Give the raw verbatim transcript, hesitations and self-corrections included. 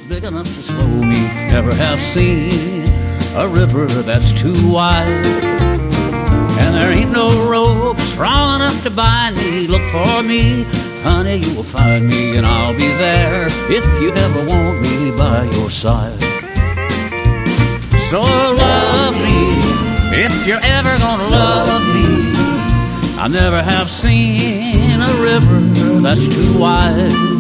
big enough to slow me. Never have seen a river that's too wide. And there ain't no rope strong enough to bind me. Look for me, honey, you will find me, and I'll be there if you ever want me by your side. So love me if you're ever gonna love me. I never have seen a river that's too wide.